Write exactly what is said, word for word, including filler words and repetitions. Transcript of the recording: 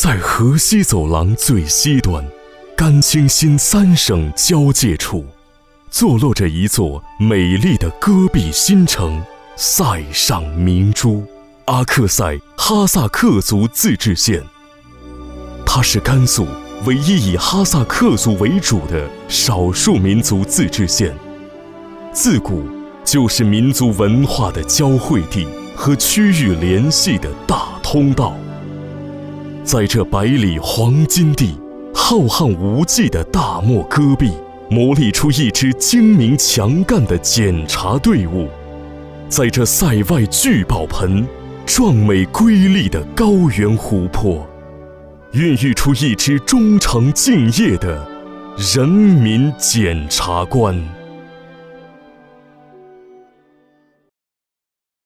在河西走廊最西端，甘青新三省交界处，坐落着一座美丽的戈壁新城——塞上明珠，阿克塞哈萨克族自治县。它是甘肃唯一以哈萨克族为主的少数民族自治县，自古就是民族文化的交汇地和区域联系的大通道。在这百里黄金地，浩瀚无际的大漠戈壁，磨砺出一支精明强干的检查队伍；在这塞外聚宝盆，壮美瑰丽的高原湖泊，孕育出一支忠诚敬业的人民检察官。